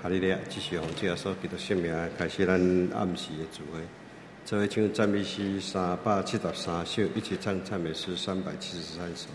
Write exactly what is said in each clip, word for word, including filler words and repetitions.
哈利路亚！继续用这个所基督圣名开始咱暗时的聚会。这位唱赞美诗三百七十三首，一起唱赞美诗三百七十三首。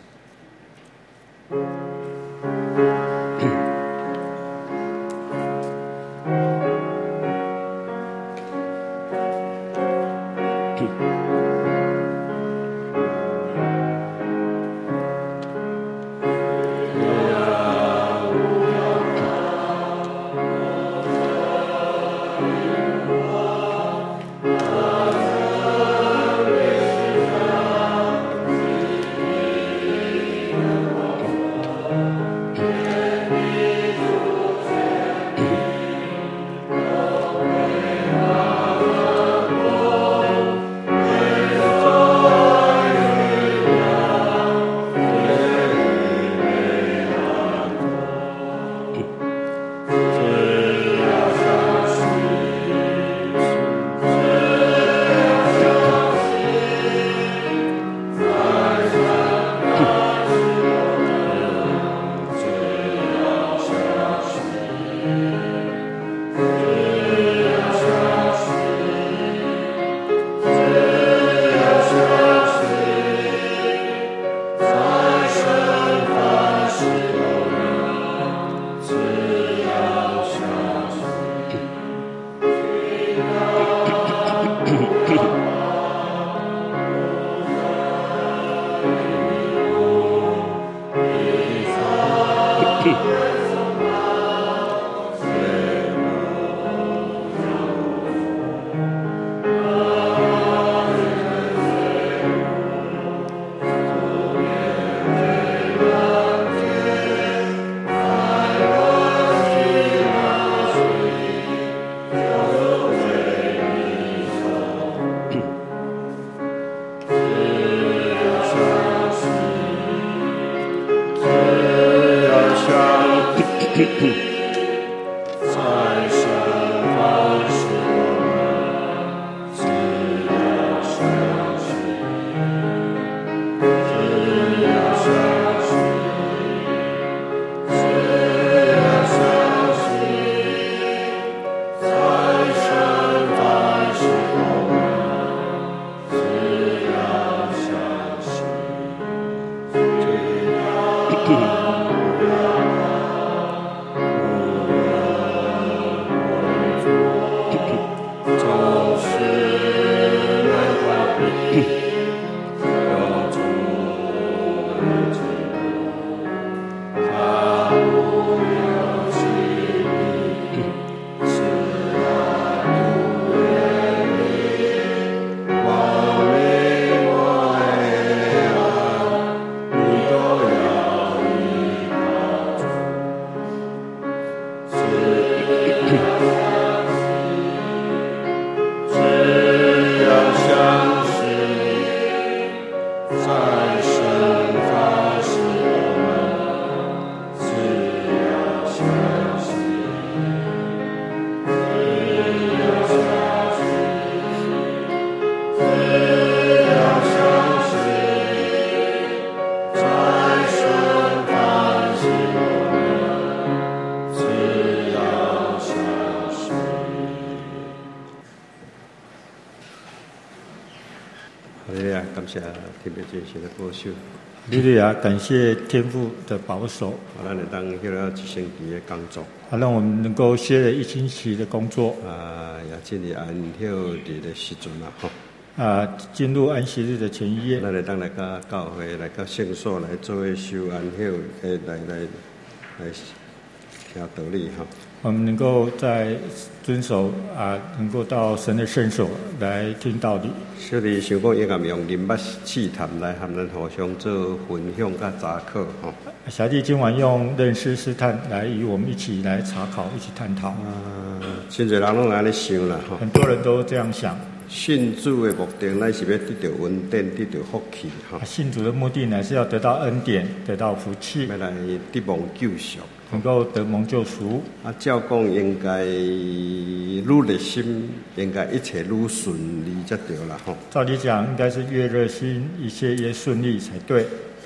利利亚，感谢天父的保守， 咱会当歇了一星期的工作， 啊，让我们能够歇了一星期的工作， 啊，也进入安息日的时阵啦，吼， 啊，进入安息日的前一夜， 咱会当来到教会，来到圣所来做修安息，诶，来来来听道理哈。 我们能够在遵守啊，能够到神的圣所来听道理。 小弟想讲，应该用灵捌试探来和咱互相做分享甲查考吼。 小弟今晚用认识试探来与我们一起来查考，一起探讨。 啊，真侪人拢安尼想啦吼。 很多人都这样想。 信主的目的，乃是要得到恩典，得到福气哈。 信主的目的乃是要得到恩典，得到福气， 要来得蒙救赎， 能够得蒙救赎。 啊，照讲应该愈热心，应该一切愈顺利才对啦吼。 照理讲，应该是越热心，一切越顺利才对。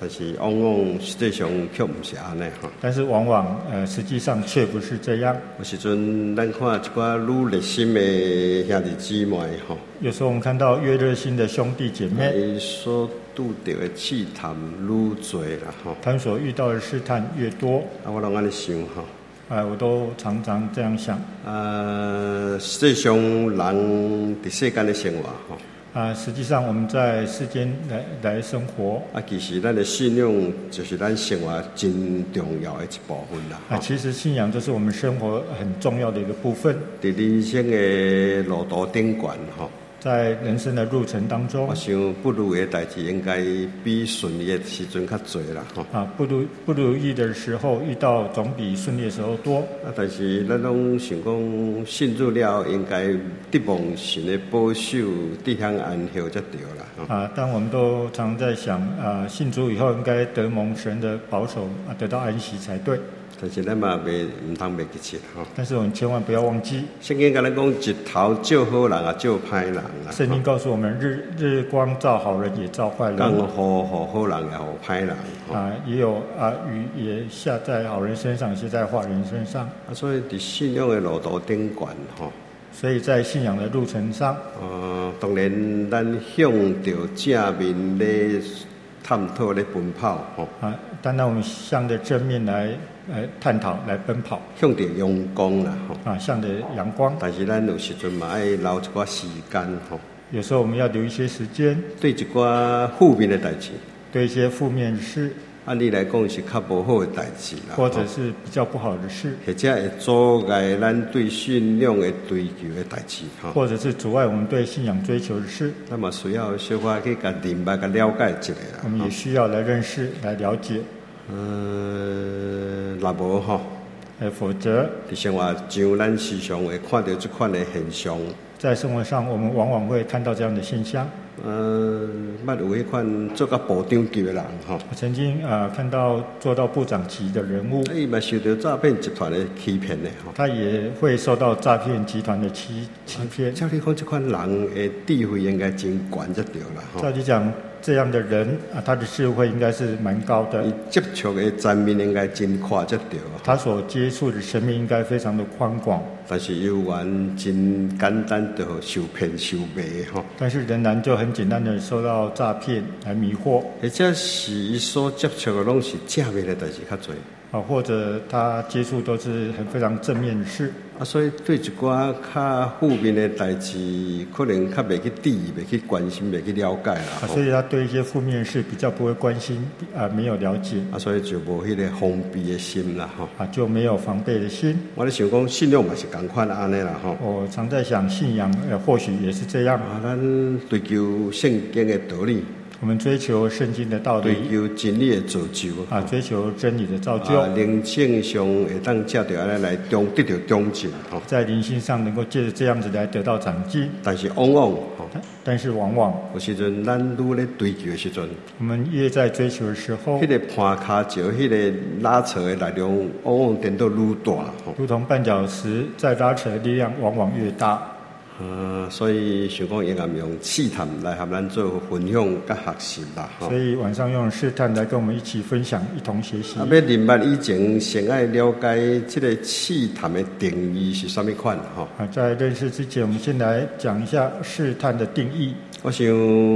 但是往往实际上却不是安尼哈。 但是往往呃实际上却不是这样。 有时阵咱看一寡愈热心的兄弟姊妹吼， 有时候我们看到越热心的兄弟姐妹， 伊所拄到的试探愈多啦吼， 他们所遇到的试探越多， 啊，我拢安尼想吼。 啊，我都常常这样想。 呃，实际上人伫世间的生活吼。 啊，实际上我们在世间来来生活啊，其实咱的信仰就是咱生活真重要的一部分啦。 啊，其实信仰就是我们生活很重要的一个部分。 在人生的路途顶悬吼， 在人生的路程当中， 我想不如意的代志应该比顺利的时阵较多啦吼。 啊，不如不如意的时候遇到总比顺利的时候多。 啊，但是咱拢想讲信主了，应该得望神的保守，得享安息才对啦。 啊，但我们都常在想，啊，信主以后应该得蒙神的保守，啊，得到安息才对。 但是咱嘛袂唔通袂记切吼。 但是我们千万不要忘记， 圣经甲咱讲，日头照好人啊，照歹人啊。 圣经告诉我们，日日光照好人也照坏人。 刚好好好人也好歹人。 啊，也有啊，雨也下在好人身上，下在坏人身上。 啊，所以伫信仰的路途顶悬吼。 所以在信仰的路程上， 呃，当然咱向着正面咧探讨咧奔跑吼。 啊，当然我们向着正面来来探讨、来奔跑， 向着阳光啦吼。 啊，向着阳光。 但是咱有时阵嘛爱留一寡时间吼。 有时候我们要留一些时间， 对一寡负面的代志， 对一些负面的事， 按理来讲是较无好的代志啦， 或者是比较不好的事， 或者会阻碍咱对信仰的追求的代志吼， 或者是阻碍我们对信仰追求的事， 那么需要小可去甲明白、甲了解一下啦。 我们也需要来认识、来了解。 嗯，若无吼， 呃，否则伫生活上咱时常会看到这款的现象。 在生活上，我们往往会看到这样的现象。 呃，捌有迄款做到部长级的人吼， 我曾经啊、呃、看到做到部长级的人物， 伊嘛受到诈骗集团的欺骗的吼， 他也会受到诈骗集团的欺欺骗。 照你讲，这款人的智慧应该真悬才对啦吼。 照理讲，这样的人啊，他的智慧应该是蛮高的。 伊接触的层面应该真宽才对啊。 他所接触的生命应该非常的宽广， 但是有缘真简单就受骗受卖吼。 但是仍然就很简单的受到诈骗来迷惑， 或者是伊所接触的拢是正面的代志较侪。 啊，或者他接触都是很非常正面的事啊，所以对一寡较负面的代志，可能较袂去注意、袂去关心、袂去了解啦。 啊，所以他对一些负面的事比较不会关心，啊，没有了解， 啊，所以就无迄个防备的心啦，吼。 啊，就没有防备的心。 我咧想讲，信仰嘛是共款安尼啦，吼。 我常在想，信仰呃，或许也是这样。 啊，咱追求圣经的道理。 我们追求圣经的道理， 追求真理的造就啊，追求真理的造就， 啊，灵性上会当借着安尼来中得到中进吼， 在灵性上能够借着这样子来得到长进。 但是往往吼， 但是往往有时阵咱愈咧追求的时阵， 我们越在追求的时候， 迄个攀卡石，迄个拉扯的力量，往往变到愈大吼， 如同绊脚石，在拉扯的力量往往越大。 呃，所以想讲应该用试探来和咱做分享甲学习啦，吼。 所以晚上用试探来跟我们一起分享，一同学习。 啊，要明白以前，先爱了解这个试探的定义是什么款吼。 啊，在认识之前，我们先来讲一下试探的定义。 我想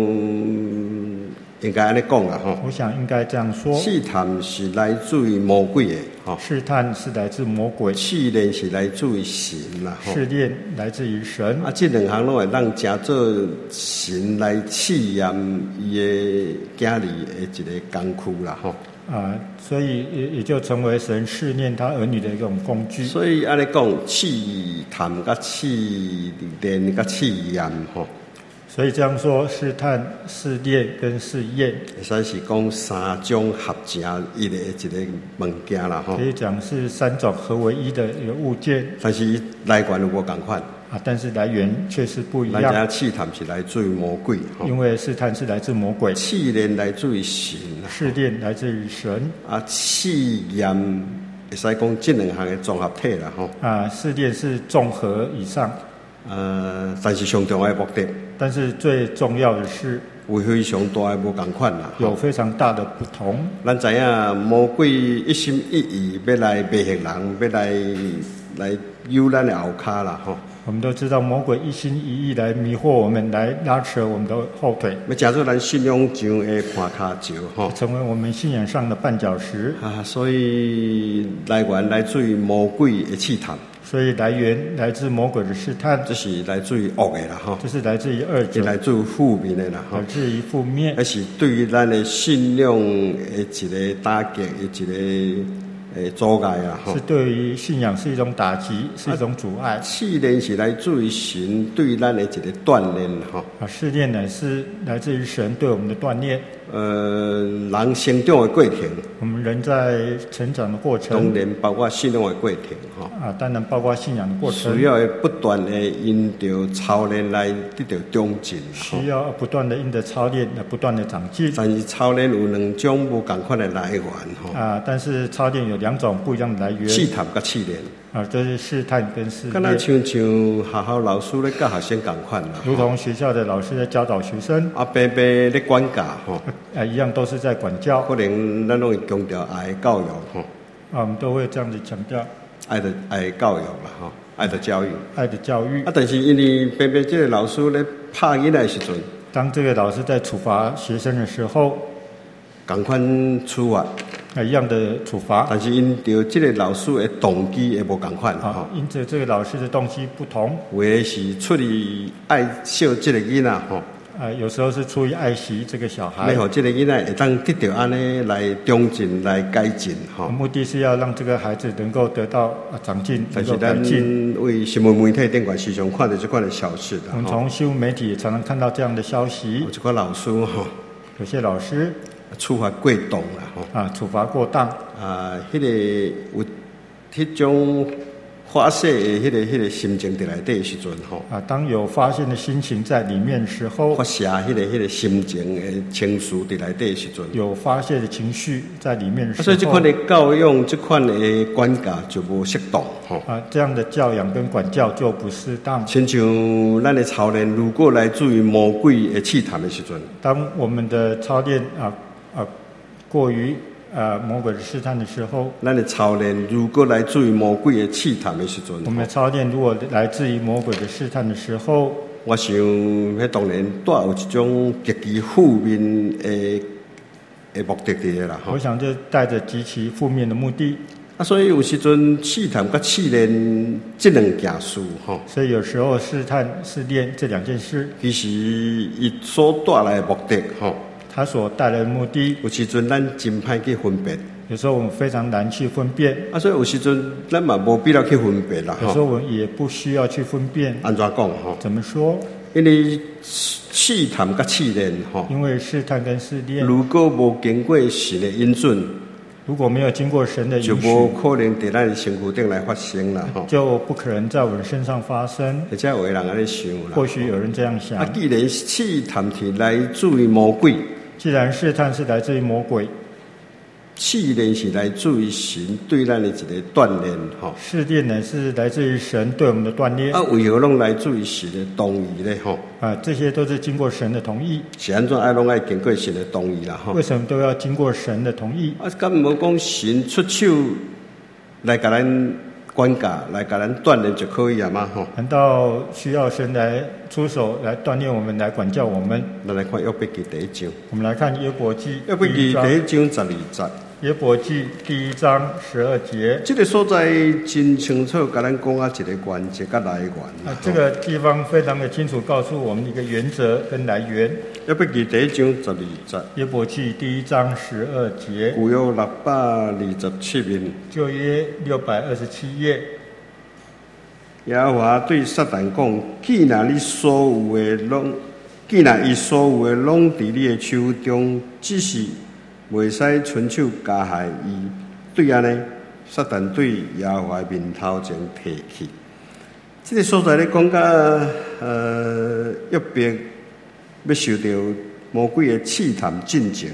应该安尼讲啦，吼。 我想应该这样说： 试探是来自于魔鬼的，吼。 试探是来自魔鬼， 试炼是来自于神啦，吼。 试炼来自于神。 啊，这两项拢会让加做神来试验伊的囝儿的一个工具啦，吼。 啊，所以也也就成为神试炼他儿女的一种工具。 所以安尼讲，试探甲试炼甲试验，吼。 所以这样说，试探、试炼跟试验， 会使是讲三种合成一个一个物件啦，吼。 可以讲是三种合为一的一个物件。 但是来源有无共款啊，但是来源却是不一样。 咱知试探是来自于魔鬼， 因为试探是来自魔鬼， 试炼来自于神， 试炼来自于神。 啊，试验会使讲这两项的综合体啦，吼。 啊，试炼是综合以上。 呃，但是上重要的目的， 但是最重要的是， 有非常大的无共款啦。 有非常大的不同。 咱知影魔鬼一心一意要来迷惑人，要来来揪咱的后骹啦，吼。 我们都知道，魔鬼一心一意来迷惑我们，来拉扯我们的后腿， 要加做咱信仰上的看卡石，吼， 成为我们信仰上的绊脚石。 啊，所以来源来自于魔鬼的试探。 所以来源来自魔鬼的试探， 这是来自于恶的啦，吼， 这是来自于恶者， 来自于负面的啦， 来自于负面， 那是对于咱的信仰的一个打击，一个诶阻碍啦， 是对于信仰是一种打击，是一种阻碍。 试炼是来自于神对咱的一个锻炼，吼。啊， 试炼乃是来自于神对我们的锻炼。 呃，人成长的过程， 我们人在成长的过程， 当然包括信仰的过程，吼。 啊，当然包括信仰的过程， 需要不断的因着操练来得到长进， 需要不断的因着操练来不断的长进。 但是操练有两种不同款的来源，吼。 啊，但是操练有两种不一样的来源， 试探跟试炼。 啊，这是试探跟试炼。 敢若像像学校老师咧教学生共款啦， 如同学校的老师在教导学生， 啊，白白咧管教吼， 啊，一样都是在管教。 可能咱拢会强调爱的教育吼， 啊，我们都会这样子强调爱的爱的教育啦吼，爱的教育， 爱的教育。 啊，但是因为白白这个老师咧拍囡仔的时阵， 当这个老师在处罚学生的时候， 共款处罚。 啊，一样的处罚， 但是因着这个老师的动机也无共款啊，因着这个老师的动机不同， 有的是出于爱惜这个囡仔吼， 啊，有时候是出于爱惜这个小孩， 要让这个囡仔会当得到安尼来长进来改进吼。 目的是要让这个孩子能够得到啊长进， 但是咱为新闻媒体顶管时常看到这款的消息的， 我们从新闻媒体也常常看到这样的消息， 有这个老师吼， 有些老师。 处罚过当啦，吼啊，处罚过当啊，迄、那个有迄种发泄的迄、那个迄、那个心情在内底的时阵，吼啊，当有发现的心情在里面的时候， 发泄迄、那个迄、那个心情的情绪在内底的时阵，有发泄的情绪在里面的时候， 所以这款的教养，这款的管教就无适当，吼啊，这样的教养跟管教就不适当。 亲像咱的操练，如果来自于魔鬼的试探的时阵， 当我们的操练啊。啊，过于呃魔鬼的试探的时候， 咱的操练如果来自于魔鬼的试探的时阵， 我们的操练如果来自于魔鬼的试探的时候， 我想迄当然带有一种极其负面的的目的的啦。 我想就带着极其负面的目的。 啊，所以有时阵试探跟试炼这两件事，吼。 所以有时候试探、试炼这两件事， 其实伊所带来的目的，吼。 它所带来的目的， 有时阵咱真歹去分辨。 有时候我们非常难去分辨。 啊，所以有时阵咱嘛无必要去分辨啦。 有时候我们也不需要去分辨。 安怎讲吼？ 怎么说？ 因为试探甲试炼吼。 因为试探跟试炼， 如果无经过神的引准， 如果没有经过神的允许， 就无可能在咱的身躯顶来发生啦吼。 就不可能在我们身上发生。 而且有的人安尼想啦。 或许有人这样想。 啊，既然试探是来自于魔鬼。 既然试探是来自于魔鬼， 试炼是来自于神对咱的一个锻炼，吼。 试炼呢是来自于神对我们的锻炼。 啊，为何拢来自于神的同意呢？吼。 啊，这些都是经过神的同意。 是安怎爱拢爱经过神的同意啦？吼。 为什么都要经过神的同意？ 啊，敢无讲神出手来甲咱管教，来甲咱锻炼就可以啊嘛？吼。 难道需要神来出手来锻炼我们，来管教我们？ 咱来看约伯记第一章。 我们来看约伯记约伯记第一章十二节。 约伯记第一章十二节。 这个所在真清楚，甲咱讲啊一个原则甲来源。 啊，这个地方非常的清楚，告诉我们一个原则跟来源。 约伯记第一章十二节。 约伯记第一章十二节。 旧约六百二十七面。 旧约六百二十七页。 耶和华对撒旦讲：既然你所有的拢，既然伊所有的拢伫你的手中，只是袂使伸手加害伊。对安尼，撒旦对耶和华面头前提起。这个所在咧讲到呃约伯要受到魔鬼的试探进前。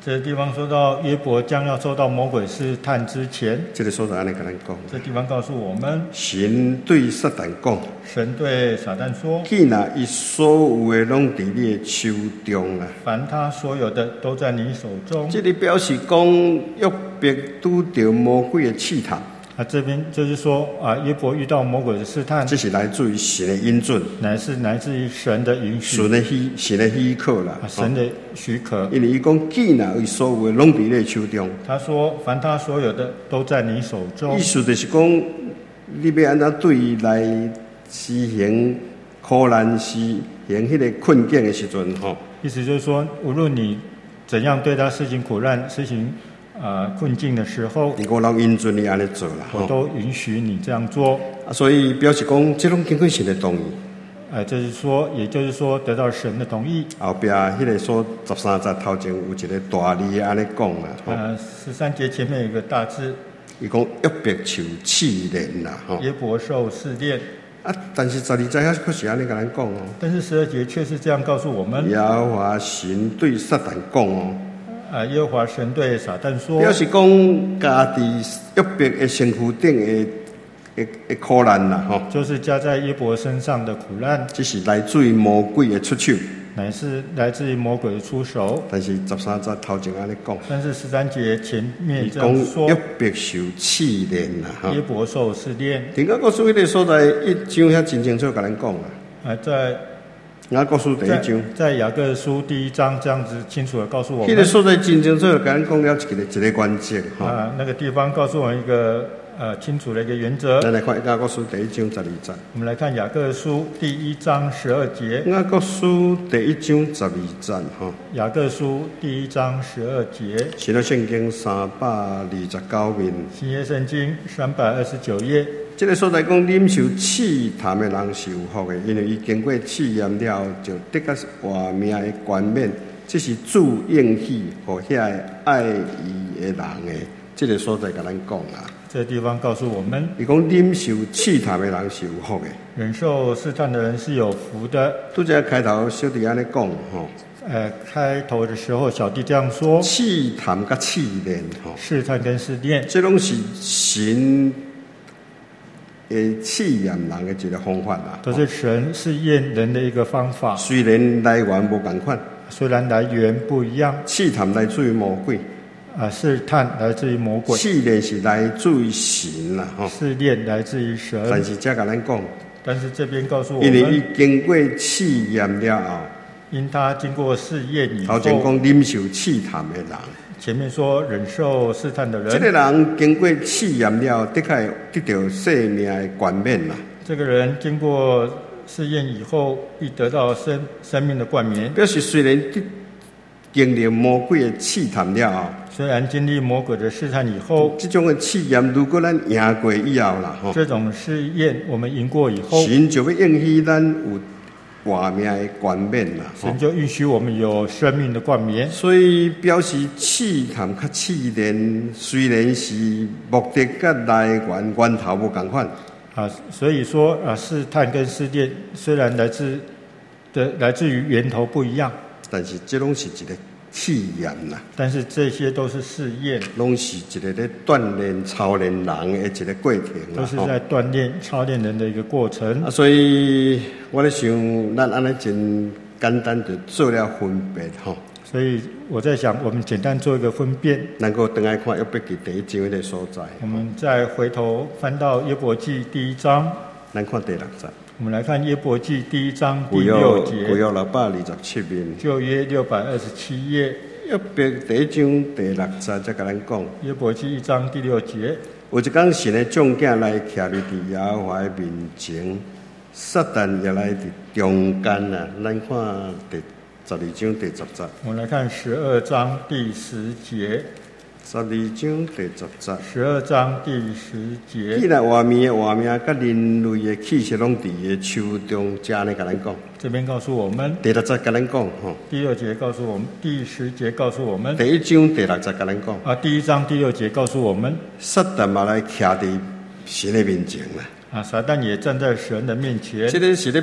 这个地方说到约伯将要受到魔鬼试探之前， 这个所在安尼跟咱讲， 这地方告诉我们， 神对撒旦讲， 神对撒旦说， 既然伊所有的拢伫你的手中啦， 凡他所有的都在你手中。 这里表示讲约伯拄着魔鬼的试探。 啊，这边就是说啊，约伯遇到魔鬼的试探， 这是来自于神的恩准， 乃是来自于神的允许， 神的许神的许可啦， 啊，神的许可。 因为伊讲，既然伊所有的拢伫你的手中， 他说，凡他所有的都在你手中。 意思就是讲，你要安怎对伊来施行苦难、施行迄个困境的时阵，吼。 意思就是说，无论你怎样对他施行苦难、施行啊、呃、困境的时候， 我拢允准你安尼做啦， 我都允许你这样做。 啊，所以表示讲，这种经过神的同意。 呃，就是说，也就是说，得到神的同意。 后边迄个说十三节头前有一个大字安尼讲啦， 呃，十三节前面有一个大字， 伊讲约伯受试炼啦，吼。 约伯受试炼。 啊，但是十二节还可是安尼跟咱讲哦。 但是十二节却是这样告诉我们： 耶和华神对撒旦讲哦。 啊，耶和华神对撒旦说， 表示讲加伫约伯的身躯顶的的的苦难啦，吼， 就是加在约伯身上的苦难， 这是来自于魔鬼的出手， 乃是来自于魔鬼的出手。 但是十三节头前安尼讲， 但是十三节前面这讲样说， 约伯受试炼啦，哈。 约伯受试炼。 点解告诉迄个所在一章遐真清楚甲咱讲啊？ 啊，在雅各书第一章， 在雅各书第一章这样子清楚的告诉我们， 迄个所在真清楚甲咱讲了一个一个关键哈。 啊，那个地方告诉我们一个呃清楚的一个原则。 咱来看雅各书第一章十二节。 我们来看雅各书第一章十二节。 雅各书第一章十二节哈。 雅各书第一章十二节。 新约圣经三百二十九面。 新约圣经三百二十九页。 这个所在讲，忍受试探的人是有福的，因为伊经过试验了后，就得到活命的冠冕。这是主应许和遐爱伊的人的。这个所在甲咱讲啊。 这个地方告诉我们， 伊讲忍受试探的人是有福的， 忍受试探的人是有福的。 拄则开头小弟安尼讲吼。 呃，开头的时候，小弟这样说： 试探甲试炼吼， 试探跟试炼， 这拢是神诶试验人的一个方法啦， 都是神试验人的一个方法。 虽然来源无共款， 虽然来源不一样， 试探来自于魔鬼， 啊，试探来自于魔鬼， 试炼是来自于神啦，吼， 试炼来自于神。 但是这甲咱讲， 但是这边告诉我们， 因为伊经过试验了后， 因他经过试验以后， 头前讲忍受试探的人。 前面说忍受试探的人， 这个人经过试验了，的确得到生命的冠冕啦。 这个人经过试验以后，必得到生生命的冠冕。 表示虽然经历魔鬼的试探了后， 虽然经历魔鬼的试探以后， 这种的试验如果咱赢过以后啦，吼， 这种试验我们赢过以后， 神就要应许咱有活命的冠冕啦， 神就允许我们有生命的冠冕。 所以表示试探甲试炼虽然是目的甲来源源头无共款啊，所以说啊，试探跟试炼虽然来自的来自于源头不一样， 但是这拢是一个试验啦， 但是这些都是试验， 拢是一个咧锻炼操练人的一个过程啦， 都是在锻炼操练人的一个过程。 啊，所以我咧想，咱安尼真简单就做了分别吼。 所以我在想，我们简单做一个分辨， 能够等来看约伯记第一章的所在。 我们再回头翻到约伯记第一章， 咱看第六节。 我们来看约伯记第一章第古六节， 古约六百二十七面， 旧约六百二十七页， 约伯第一章第六节才甲咱讲。 约伯记一章第六节， 有一天神的众囝来徛伫伫耶和华的面前，撒旦也来伫中间啊。咱看第十二章第十节。 我们来看十二章第十节。 十二章第十节。 十二章第十节。 既然活命的活命，甲人类的气息拢伫伊的手中，才安尼甲咱讲。 这边告诉我们。 第六节甲咱讲吼。 第六节告诉我们，第十节告诉我们。 第一章第六节甲咱讲。 啊，第一章第六节告诉我们。 撒旦嘛来徛伫神的面前啦。 啊，撒旦也站在神的面前。 这个是咧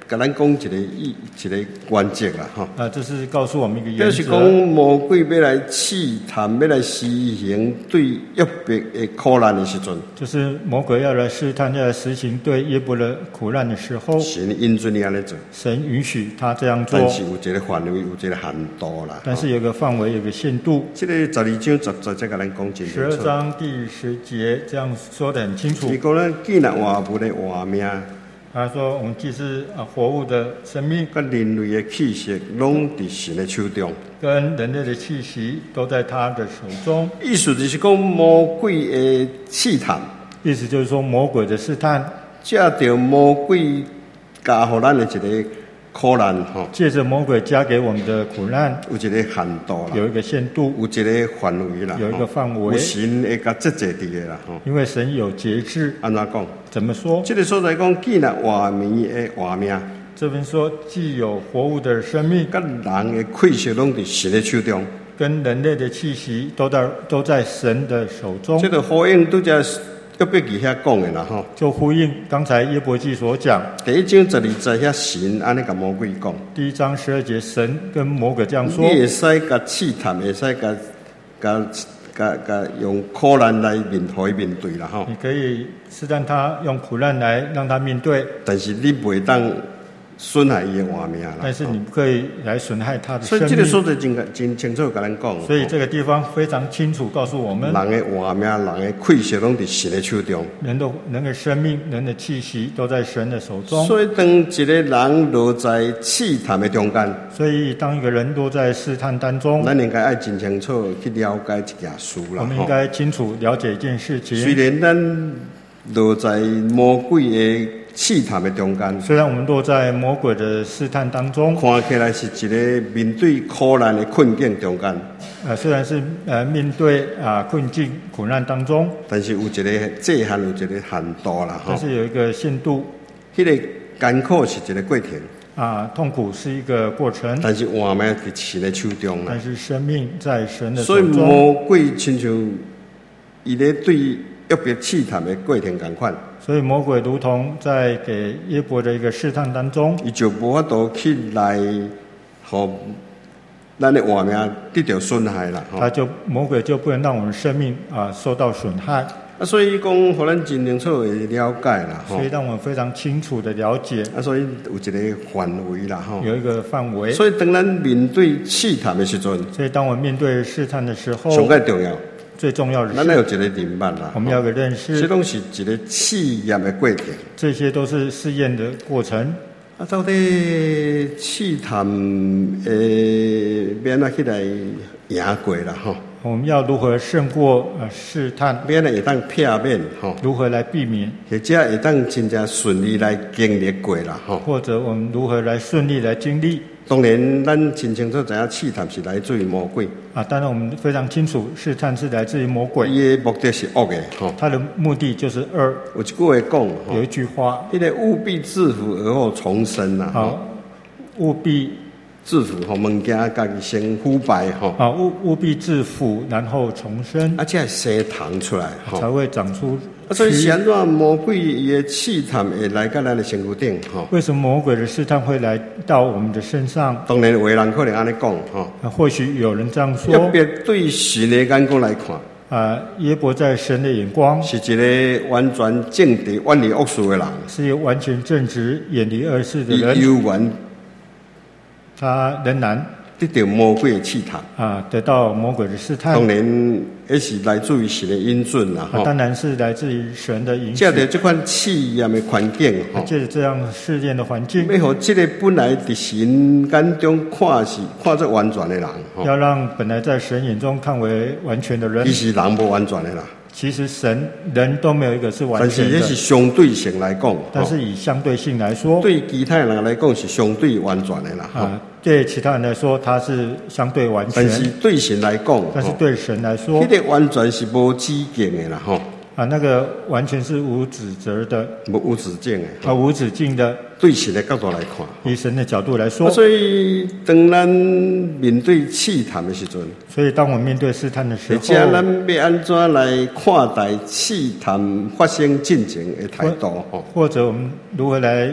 甲咱讲一个意一个原则啦，吼。 啊，这是告诉我们一个原就是讲则， 魔鬼要来试探，要来施行对约伯的苦难的时阵， 就是魔鬼要来试探、要来实行对约伯的苦难的时候， 神允准你安尼做， 神允许他这样做但，是有一个范围，有一个限度啦。 但是有个范围，有个限度。 这个十二章十节再甲咱讲清楚。 十二章第十节这样说得很清楚伊。讲咱既然活物的活命， 他说：“我们既是啊活物的生命， 甲人类的气息，拢伫神的手中。 跟人类的气息都在他的手中。 意思就是讲魔鬼的试探， 意思就是说，魔鬼的试探， 借着魔鬼加互咱的一个苦难吼， 借着魔鬼加给我们的苦难， 有一个限度啦， 有一个限度， 有一个范围啦， 有一个范围有神会甲节制伫的啦吼。 因为神有节制。 安怎讲？ 怎么说？ 这个所在讲，既然活命的活命， 这边说，既有活物的生命， 甲人的气息拢伫神的手中。 跟人类的气息都在都在神的手中。 这个呼应拄则约伯记遐讲的啦吼。 就呼应刚才约伯记所讲， 第一章十二节遐神安尼甲魔鬼讲， 第一章十二节，神跟魔鬼这样说： 你会使甲试探，会使甲甲甲甲用苦难来面互伊面对啦吼。 你可以试探他，用苦难来让他面对， 但是你袂当损害伊的活命啦。 但是你不可以来损害他的所生命。 以这个所在真真清楚甲咱讲。 所以这个地方非常清楚告诉我们， 人的活命、人的气息拢伫神的手中。 人的人的生命、人的气息都在神的手中。 所以当一个人落在试探的中间， 所以当一个人落在试探当中， 咱应该爱真清楚去了解一件事啦。 我们应该清楚了解一件事情。 虽然咱落在魔鬼的试探的中间， 虽然我们落在魔鬼的试探当中， 看起来是一个面对苦难的困境中间， 呃，虽然是呃面对啊、呃、困境苦难当中， 但是有一个界限，有一个限度啦。 但是有一个限度。 迄个艰苦是一个过程， 啊，痛苦是一个过程， 但是活命伫神的手中啦但。是生命在神的所以手中。 魔鬼亲像伊咧对约伯试探的过程共款， 所以魔鬼如同在给约伯的一个试探当中， 伊就无法度去来，互咱的活命得到损害啦。吼他就魔鬼就不能让我们生命啊受到损害， 啊，所以讲，互咱真清楚的了解啦。吼所以让我们非常清楚的了解， 啊，所以有一个范围啦。吼有一个范围。 所以当咱面对试探的时阵， 所以当我们面对试探的时候， 上个重要， 最重要的咱要有是一个认识啦。 我们要有个认这识， 拢是一个试验的过程。 这些都是试验的过程。 啊，到底试探诶，要安怎起来赢过啦？吼， 我们要如何胜过呃试探？ 要安怎会当避免？吼， 如何来避免？ 或者会当真正顺利来经历过啦？吼， 或者我们如何来顺利来经历？ 当然，咱真清楚知影试探是来自于魔鬼， 啊，当然我们非常清楚，试探是来自于魔鬼， 伊的目的是恶的。吼， 他的目的就是二。 有一句话讲， 有吼一，句话， 迄个务必致富而后重生啦。吼， 好，务必致富吼物件家己先腐败吼， 啊务务必致富，然后重生， 而且生糖出来吼。 才会长出啊，所以是蛆。 安怎魔鬼伊的试探会来到咱的身躯顶吼？ 为什么魔鬼的试探会来到我们的身上？ 当然，有的人可能安尼讲吼， 啊，或许有人这样约说， 伯对神的眼光来看， 啊，耶伯在神的眼光是一个完全正直、远离恶事的人， 是一个完全正直、远离恶事的伊人， 悠然他仍然得到魔鬼的试探。 啊得到魔鬼的试探， 当然，也是来自于神的应准啦啊， 吼。 当然是来自于神的允许借。着这款试验的环境吼， 借着这样试验的环境， 要互这个本来伫神眼中看是看作完全的人吼， 要让本来在神眼中看为完全的人其，实人无完全的啦。 其实神人都没有一个是完但是全的， 这是相对性来讲， 但是以相对性来说， 对其他人来讲是相对完全的啦。 啊，对其他人来说他是相对完全但，是对神来讲， 但是对神来说迄，个完全是无止境的啦，吼， 啊，那个完全是无指责的， 无无止境的。 啊，无止境的。 对神的角度来看， 以神的角度来啊说， 所以当咱面对试探的时阵， 所以当我们面对试探的时或候， 者咱要安怎来看待试探发生进程的态度，吼， 或者我们如何来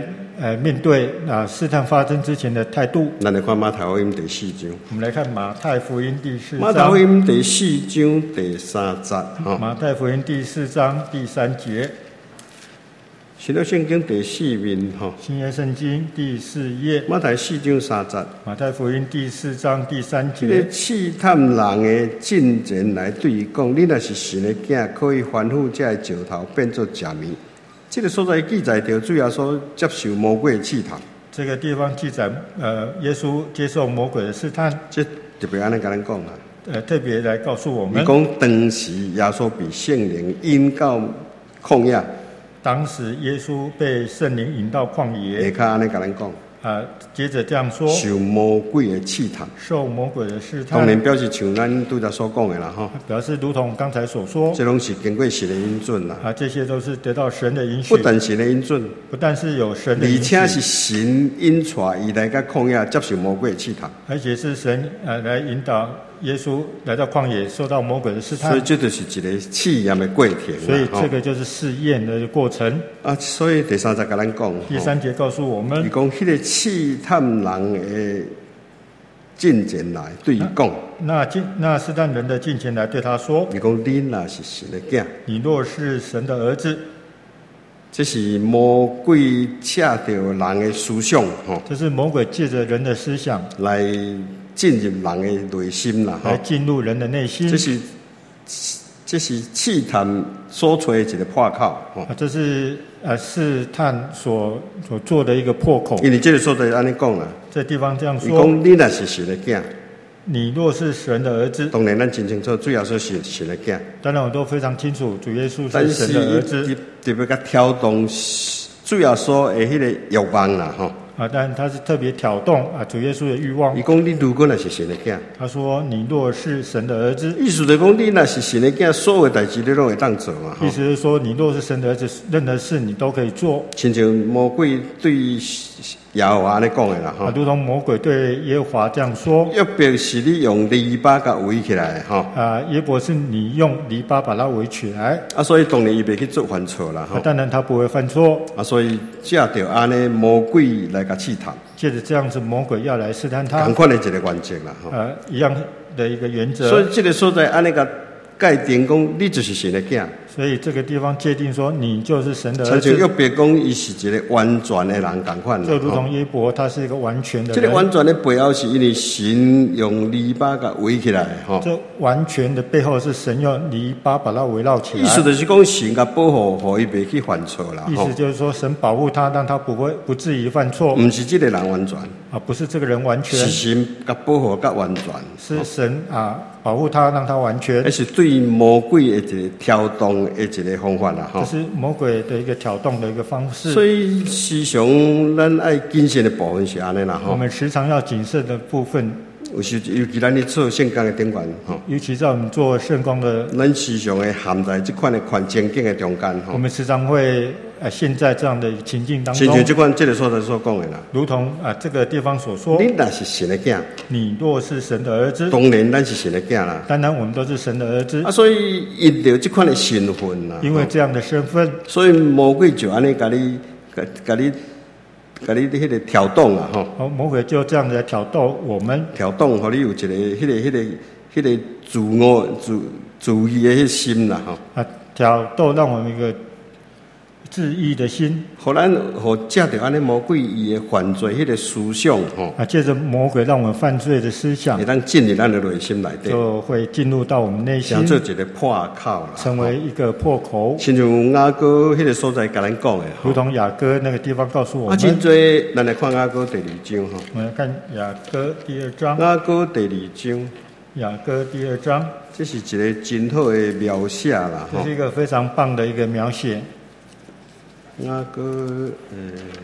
呃面对啊试探发生之前的态度。 咱来看马太福音第四章。 我们来看马太福音第四章。 马太福音第四章第三节。 马太福音第四章第三节。 新约圣经第四面吼。 新约圣经第四页。 马太四章三节。马太福音第四章第三节。 这个试探人的进前来对伊讲：你若是神的囝，可以吩咐这石头变作食面。这个所在记载着主要所接受魔鬼的试探。 这个地方记载，呃，耶稣接受魔鬼的试探。 这特别安尼跟咱讲啊。 呃，特别来告诉我们。 伊讲当时耶稣被圣灵引到旷野。 当时耶稣被圣灵引到旷野。 下骹安尼跟咱讲。 啊，接着这样说。 受魔鬼的试探。 受魔鬼的试探。 当然表示像咱拄则所讲的啦，吼。 表示如同刚才所说。 这拢是经过神的允准啦。 啊，这些都是得到神的允许。 不但神的允准， 不但是有神的允许， 而且是神引带伊来到旷野接受魔鬼的试探。 而且是神呃来引导耶稣来到旷野，受到魔鬼的试探。 所以这就是一个试验的过程。 所以这个就是试验的过程。 啊，所以第三节跟咱讲。 第三节告诉我们。 伊讲迄个试探人的进前来对伊讲。 那进那试探人的进前来对他说。 伊讲你若是神的囝， 你若是神的儿子。 这是魔鬼借着人的思想，吼。 这是魔鬼借着人的思想来进入人的内心啦， 来进入人的内心。 这是这是试探所找的一个破口， 啊，这是呃试探所所做的一个破口。 因为这个所在安尼讲啦， 这地方这样说。 伊讲你若是神的囝， 你若是神的儿子。 当然咱真清楚，主要说是神的囝。 当然我都非常清楚，主耶稣是神的儿子。 但是特别甲挑动主要说的迄个欲望啦，吼。 啊，但他是特别挑动啊主耶稣的欲望。 伊讲你如果若是神的囝， 他说你若是神的儿子， 意思就讲你若是神的囝，所有代志你拢会当做嘛。 意思是说，你若是神的儿子，任何事你都可以做。 亲像魔鬼对耶和华安尼讲的啦，吼。 啊，如同魔鬼对耶和华这样说。 约伯是你用篱笆甲围起来的，吼。 啊，约伯是你用篱笆把它围起来。 啊，所以当然伊袂去做犯错啦，吼。 啊，当然他不会犯错。 啊，所以借着安尼魔鬼来甲试探。 借着这样子，魔鬼要来试探他。 同款的一个原则啦，吼。 呃，一样的一个原则。 所以这个所在安尼甲界定讲，你就是神的囝。 所以这个地方界定说，你就是神的儿子。 像约伯讲，伊是一个完全的人同款啦。 就如同约伯，他是一个完全的人。 这个完全的背后是因为神用篱笆甲围起来，吼。 这完全的背后是神用篱笆把它围绕起来。 意思就是讲，神甲保护，互伊袂去犯错啦。 意思就是说，神保护他，让他不会不至于犯错。 不是这个人完全啊，不是这个人完全。 是神甲保护甲完全。 是神啊。保护他，让他完全。 那是对魔鬼的一个挑动的一个方法啦， 这是魔鬼的一个挑动的一个方式。 所以时常咱爱谨慎的部分是安尼啦， 我们时常要谨慎的部分。 有时尤其咱咧做圣工的顶端，吼。 尤其在我们做圣工的， 咱时常会陷在这款的环境的中间，吼。 我们时常会呃陷在这样的情境当中。 亲像这款这个所在所讲的啦， 如同啊、呃、这个地方所说， 你若是神的囝， 你若是神的儿子， 当然咱是神的囝啦。 当然我们都是神的儿子啊，所以因着这款的身份啦， 因为这样的身份， 所以魔鬼就安尼甲你、甲甲你。甲你迄个挑动啊，吼！ 哦，魔鬼就这样来挑逗我们， 挑动，互你有一个、迄、那个、迄、那个、迄个自我、自自义的迄心啦，吼！ 啊，挑逗让我们一个自义的心， 互咱互借着安尼魔鬼伊的犯罪迄个思想，吼！ 啊，借着魔鬼让我们犯罪的思想， 会当进入咱的内心内底， 就会进入到我们内心， 成做一个破口啦， 成为一个破口。 亲像雅歌迄个所在甲咱讲的， 如同雅歌那个地方告诉我们。 啊，真多，咱来看雅歌第二章吼。 我们来看雅歌第二章。 雅歌第二章。 雅歌第二章， 这是一个真好的描写啦， 这是一个非常棒的一个描写。 雅歌呃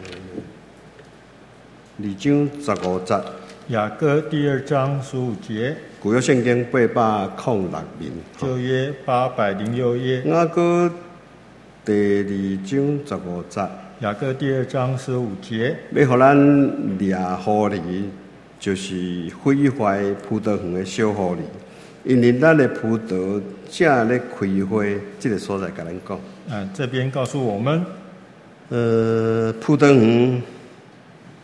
二章十五节。 雅歌第二章十五节。 旧约圣经八百零六面。 旧约八百零六页。 雅歌第二章十五节。 雅歌第二章十五节。 要互咱掠狐狸，就是毁坏葡萄园的小狐狸，因为咱的葡萄正咧开花，这个所在甲咱讲。 啊，这边告诉我们， 呃，葡萄园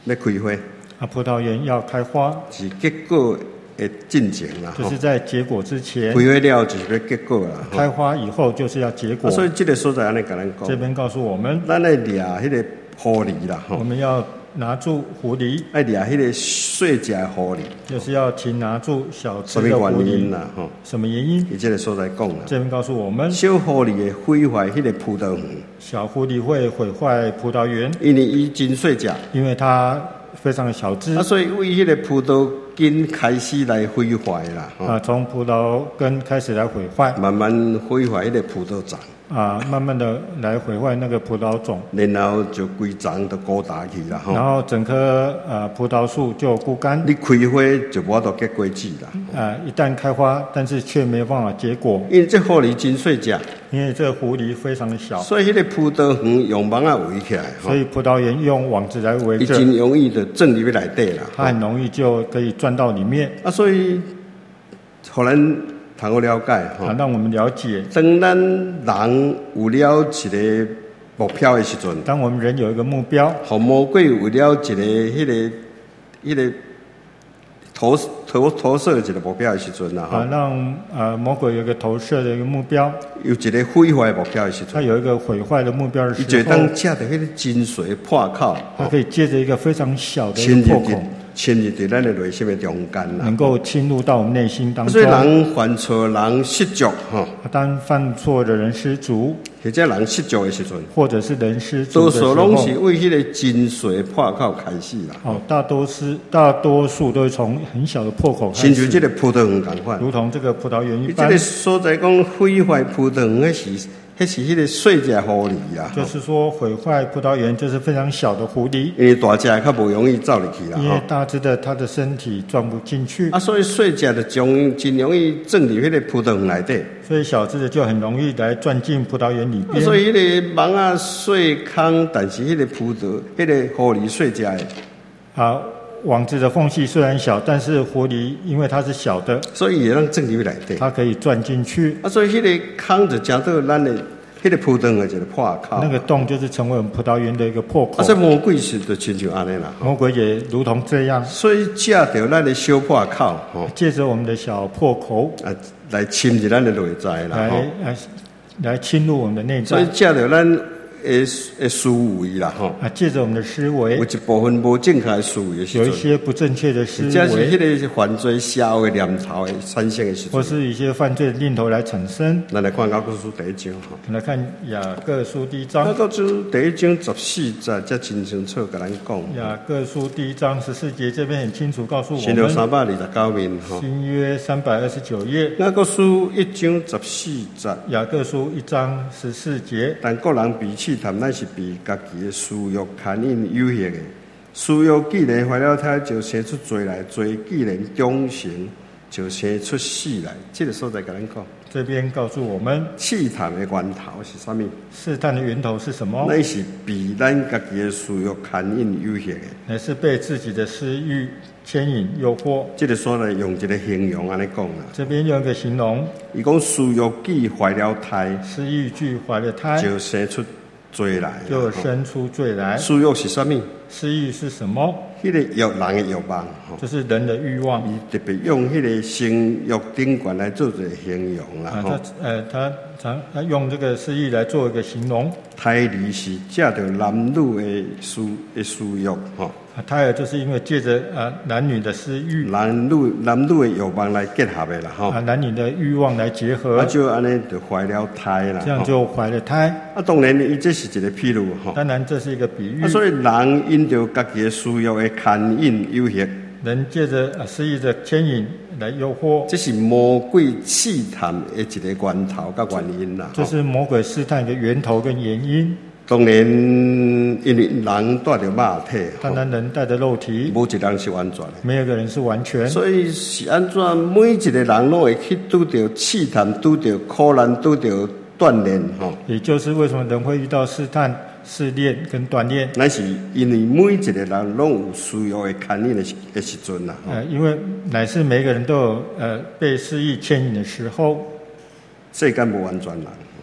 要开花， 啊，葡萄园要开花， 是结果的进程啦。 就是在结果之前， 开花了就是要结果啦。 开花以后就是要结果。 啊、所以这个所在安尼甲咱讲， 这边告诉我们， 咱来掠迄个狐狸啦， 我们要拿住狐狸， 爱掠迄个细只的狐狸， 就是要擒拿住小只什的狐么原因狸。 啦？吼， 什么原因？ 伊这个所在讲啦， 这边告诉我们， 小狐狸会毁坏迄个葡萄园， 小狐狸会毁坏葡萄园， 因为伊真细只， 因为它非常的小只啊，所以为迄个葡萄根开始来毁坏啦，吼、 啊，从葡萄根开始来毁坏慢慢毁坏迄个葡萄长。 啊，慢慢的来毁坏那个葡萄种， 然后就规丛就孤大去啦，吼。 然后整棵呃葡萄树就枯干。 你开花就无法度结果子啦。 啊，一旦开花，但是却没有办法结果， 因为这狐狸真细只， 因为这狐狸非常的小， 所以迄个葡萄园用网啊围起来， 所以葡萄园用网子来围着， 伊真容易就种入去内底啦。 它很容易就可以钻到里面。 啊，所以互咱通好了解吼。 啊，让我们了解， 当咱人有了一个目标的时阵， 当我们人有一个目标， 互魔鬼有了一个迄、那个、迄、那个投投投射一个目标的时阵啦， 啊，让呃魔鬼有一个投射的一个目标， 有一个毁坏的目标的时阵， 他有一个毁坏的目标的伊就时候， 会当借着迄个金水破口， 他可以借着一个非常小的一侵入伫个破口， 侵入伫咱的内心的中间啦能。够侵入到我们内心当所以中。 人犯错，人失足吼， 当犯错的人失足， 或者人失足的时阵， 或者是人失足多的时候， 数拢是为迄个金水破口开始啦。 哦，大多是大多数都是从很小的破口开亲像这始， 个葡萄园共款， 如同这个葡萄园一般伊这个，所在讲毁坏葡萄园，迄是迄是迄个细只狐狸啦。 就是说毁坏葡萄园就是非常小的狐狸， 因为大只的较无容易走入去啦因为吼。 大只的它的身体钻不进去， 啊，所以细只的将真容易种入迄个葡萄园内底。 所以小只的就很容易来钻进葡萄园里啊边。 所以迄个网啊细空，但是迄个葡萄，迄、个狐狸细只的， 啊，网子的缝隙虽然小，但是狐狸因为它是小的， 所以也让种入去内底。 它可以钻进去。 啊，所以迄个空就讲到咱的迄个葡萄园的一个破口。 那个洞就是成为我们葡萄园的一个破口啊，。所以魔鬼是就亲像安尼啦。 魔鬼也如同这样， 所以借着咱的小破口，吼， 借着我们的小破口啊，来侵入咱的内在啦， 来吼。 来来侵入我们的内所以在， 借着咱的的思维啦，吼， 啊，借着我们的思维有，一部分无正确的思维的时有一阵， 些不正确的思这是迄维， 个犯罪社会念头的产生的时或阵。 是一些犯罪的念头来产生。 咱来看雅各书第一章吼， 来看雅各书第一雅章， 各书第一章十四节，才真清楚甲咱讲。 雅各书第一章十四节这边很清楚告诉我新约们， 三百二十九面吼， 新约三百二十九页， 雅各书一章十四节。 雅各书一章十四节， 但各人彼此谈，乃是被家己的私欲牵引有限的。私欲既然怀了胎，就生出罪来；罪既然长成，就生出死来。这个所在甲咱讲， 这边告诉我们， 试探的源头是啥物？ 试探的源头是什么？ 乃是被咱家己的私欲牵引有限的。 乃是被自己的私欲牵引诱惑。 这个所在用一个形容安尼讲啦， 这边用一个形容， 伊讲私欲既怀了胎， 私欲俱怀了胎， 就生出罪来。 就生出罪来。 私欲是啥物？ 私欲是什么？ 迄、个欲人的欲望吼。 就是人的欲望伊特别用迄个性欲顶管来做一个形容啦啊， 吼。 他呃，他常他用这个私欲来做一个形容胎儿是借着男女的私的私欲吼， 啊，胎儿就是因为借着啊男女的私欲男女男女的欲望来结合的啦吼。 啊男女的欲望来结合啊，，就安尼就怀了胎啦。 这样吼就怀了胎。 啊，当然伊这是一个譬如吼。 当然这是一个比喻啊，，所以人因着家己的私欲的牵引诱惑， 人借着啊私欲的牵引来诱惑， 这是魔鬼试探的一个源头甲原因啦。吼这是魔鬼试探的源头跟原因。 当然，因为人带着肉体， 当然人带着肉体， 无一人是完全的。 没有一个人是完全， 所以是安怎？每一个人拢会去拄着试探，拄着苦难，拄着锻炼吼。 也就是为什么人会遇到试探、试炼跟锻炼。 那是因为每一个人拢有需要的牵引的时的时阵啦。吼呃，因为乃是每个人都有呃被私欲牵引的时候， 世间无完全人，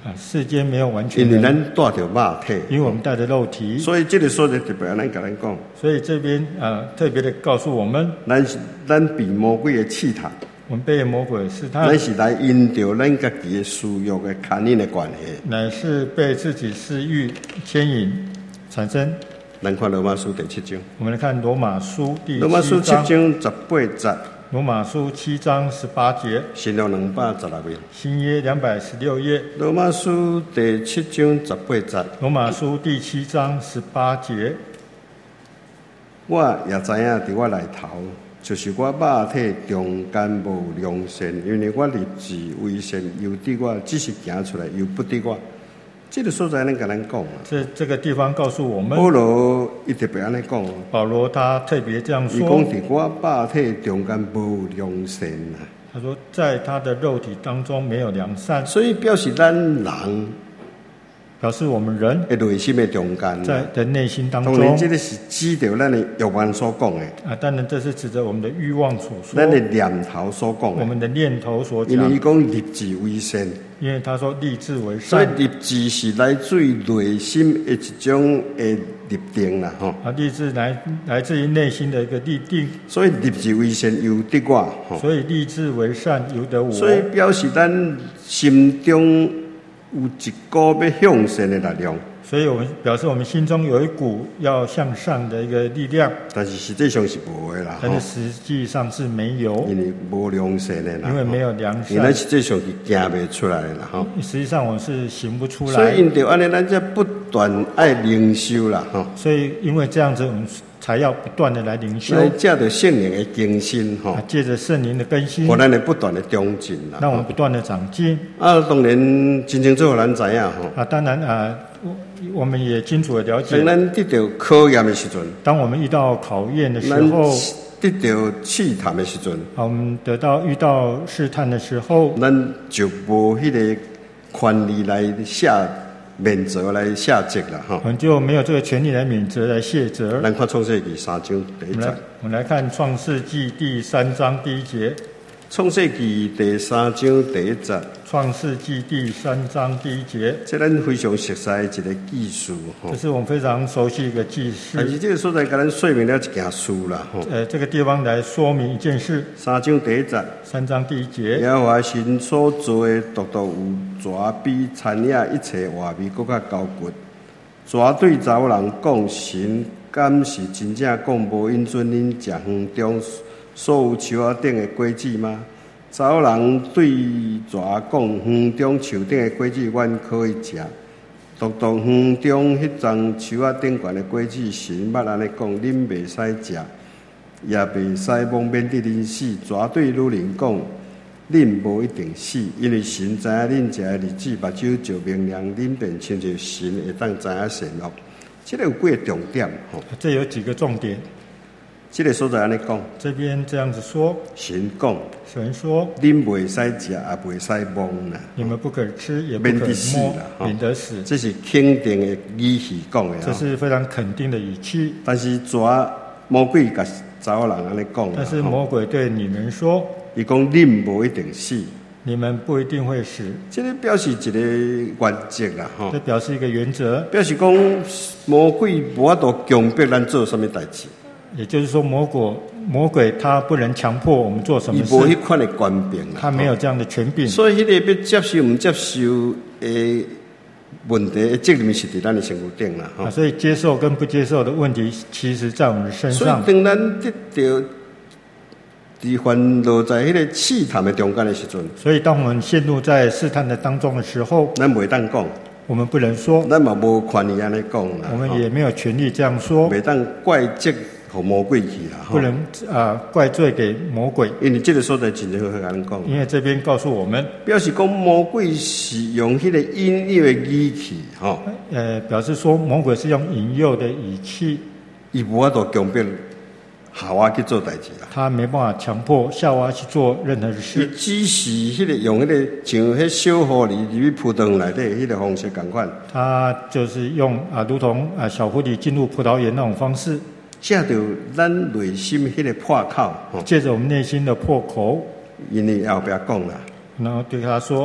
啊，世间没有完全因为咱人， 带着肉体， 因为我们带着肉体， 所以这个所在特别咱甲咱讲， 所以这边啊特别的告诉我们， 咱是咱被魔鬼的试探， 我们被魔鬼试探咱，是来因着咱家己的私欲的牵引的关系。 乃是被自己私欲牵引产生。 咱看罗马书第七章， 我们来看罗马书第罗马书七七章， 章十八节， 罗马书七章十八节， 新约两百十六页。 新约两百十六页， 罗马书第七章十八节， 罗马书第七章十八节。 我也知影伫我内头，就是我肉体中间无良善，因为我立志为善，由伫我，只是行出来又不伫我。这个所在咱甲咱讲啊， 这这个地方告诉我们， 保罗伊特别安尼讲， 保罗他特别这样伊讲说， 伫我肉体中间无良善啊， 他说在他的肉体当中没有良善， 所以表示咱人表示我们人的内心的中间在的内心当当然， 中这个是指着咱的欲望所讲的， 啊，当然这是指着我们的欲望所说咱，的念头所讲的。 我们的念头所因为伊讲， 讲立志为善， 因为他说立志为善所以立志是来自于内心的一种的立定啦，吼。 啊，立志来来自于内心的一个立定， 所以立志为善由得我，吼。 所以立志为善由得我， 所以表示咱心中有一股要向善的力量， 所以我们表示我们心中有一股要向上的一个力量， 但是实际上是无的啦，吼但是。实际上是没有， 因为无良善的啦， 因为没有良因为咱善， 实际上是行不出来的啦，吼。 实际上我是行不出所以来， 因着安尼，咱才不断爱灵修啦，吼。 所以因为这样子，我们才要不断的来灵修所以借着圣灵的更新，吼啊，，借着圣灵的更新， 互咱会不断的长进啦。 让我们不断的长进啊，当然真清楚，咱知影吼。 啊。当然啊，我我们也清楚的了当解， 咱得到考验的时阵， 当我们遇到考验的时咱候， 得到试探的时阵， 啊，我们得到遇到试探的时候， 咱就无迄个权利来下免责来下责啦，吼我。们就没有这个权利来免责来卸责。 咱看创世纪三章第一节我们来，，我们来看创世纪第三章第一节。 创世纪第三章第一节， 创世纪第三章第一节， 这咱非常熟悉的一个技术吼这。是我们非常熟悉一个记事。 但是这个所在，甲咱说明了一件事啦，吼。 呃，这个地方来说明一件事。 三章第一节。 三章第一节， 耶和华神所做的，独独有蛇比田野一切活味搁较高骨。蛇对查某人讲：神敢是真正讲无允准恁食园中所有树仔顶的果子吗？查某人对蛇讲：园中树顶的果子，阮可以食。独独园中迄丛树仔顶悬的果子，神捌安尼讲：恁袂使食。也袂使蒙免得恁死。蛇对女人讲：恁无一定死，因为神知影恁食的日子，目睭就明亮，恁便亲像神会当知影善恶。这个有几个重点吼？ 这有几个重点。 这个所在安尼讲， 这边这样子说， 神讲： 神说恁袂使食，也袂使摸啦。 你们不可吃，也不可免得死摸啦，吼免得死。 这是肯定的语气讲的这吼。 是非常肯定的语气。 但是蛇魔鬼甲查某人安尼讲啦， 但是吼魔鬼对女人说， 伊讲恁无一定死。 你们不一定会死。 这个表示一个原则啦，吼这。表示一个原则， 表示讲魔鬼无法度强迫咱做什么代志， 也就是说魔鬼魔鬼他不能强迫我们做什么伊无迄事， 款的权柄啦。 他没有这样的权柄。 所以迄个要接受唔接受的问题的责任是伫咱的身躯顶啦，吼啊，。所以接受跟不接受的问题，其实在我们的身所以上。 当咱得到伫烦恼在迄个试探的中间的时阵， 所以当我们陷入在试探的当中的时候， 咱袂当讲， 我们不能说， 咱嘛无权利安尼讲啦。 我们也没有权利这样说， 袂当怪责互魔鬼去啦，吼不能啊、怪罪给魔鬼， 因为这个所在真正好甲咱讲。 因为这边告诉我们， 表示讲魔鬼是用迄个引诱的语气，吼， 呃，表示说魔鬼是用引诱的语气， 伊无法度强迫夏娃去做代志啦。 他没办法强迫夏娃去做任何的伊事， 只是迄个用迄个像迄小狐狸入去葡萄园内底迄个方式共款， 他就是用啊，如同啊小狐狸进入葡萄园那种方式， 借着咱内心迄个破口，吼， 借着我们内心的破口， 因为后壁讲啦， 然后对他说，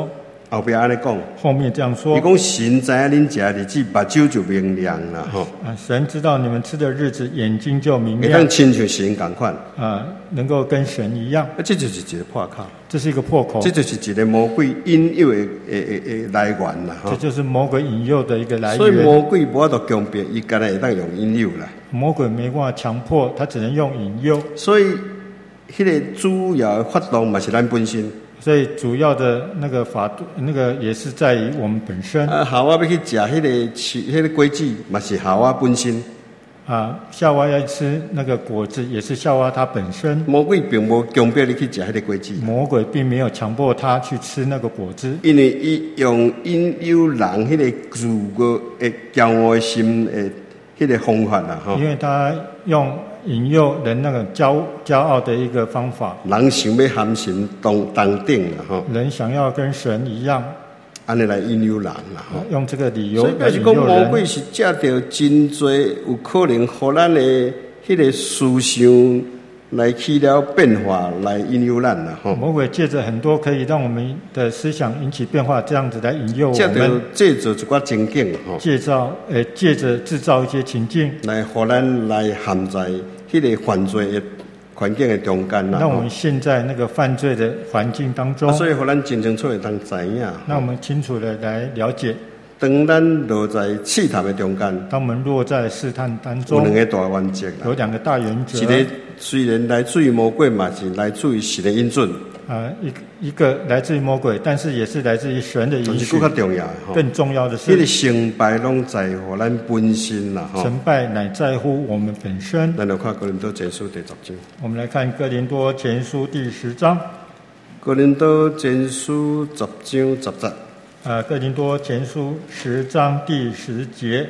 后边安尼讲， 后面这样说伊，讲神知影恁食日子，目睭就明亮啦，吼、 啊，神知道你们吃的日子，眼睛就明会亮当亲像神共款。 啊，能够跟神一样， 啊，这就是一个破口， 这是一个破口这，就是一个魔鬼引诱的诶诶诶来源啦，吼、 这就是魔鬼引诱的一个来所以源。 魔鬼无法度强迫，伊干来会当用引诱啦。 魔鬼没办法强迫，他只能用引诱。 所以，迄个主要的发动嘛是咱本身。 所以主要的那个法度，那个也是在于我们本身啊，夏娃要去食迄个树，迄个果子嘛是夏娃本身。 啊。夏娃要吃那个果子，也是夏娃她本身。 魔鬼并无强迫你去食迄个果子， 魔鬼并没有强迫他去吃那个果子， 因为伊用引诱人迄个自我诶骄傲的心诶迄个方法啦，吼。 因为他用引诱人那个骄骄傲的一个方法， 人想要含神当当顶啦，吼， 人想要跟神一样， 安尼来引诱人啦，吼。 用这个理由所以表示来引诱讲魔鬼人。 是借着真多有可能互咱的迄个思想来起了变化，来引诱咱啦，吼。 魔鬼借着很多可以让我们的思想引起变化，这样子来引诱我借着们， 制造一寡情景，吼， 借造呃借着制造一些情境， 来互咱来陷在迄个犯罪的环境的中间啦。 让我们陷在那个犯罪的环境当中啊，。所以互咱真清楚会当知影。 那我们清楚的来了解， 当咱落在试探的中间， 当我们落在试探当有中， 两个大原则啦。 有两个大原则一。个虽然来自于魔鬼嘛，是来自于神的因准， 啊，一个一个来自于魔鬼，但是也是来自于神的允许但是更。较重要的吼。 更重要的迄个是， 成败拢在乎咱本身啦，吼。 成败乃在乎我们本身。 咱就看哥林多前书第十章。 我们来看哥林多前书第十章， 哥林多前书十章十节， 啊，哥林多前书十章第十节，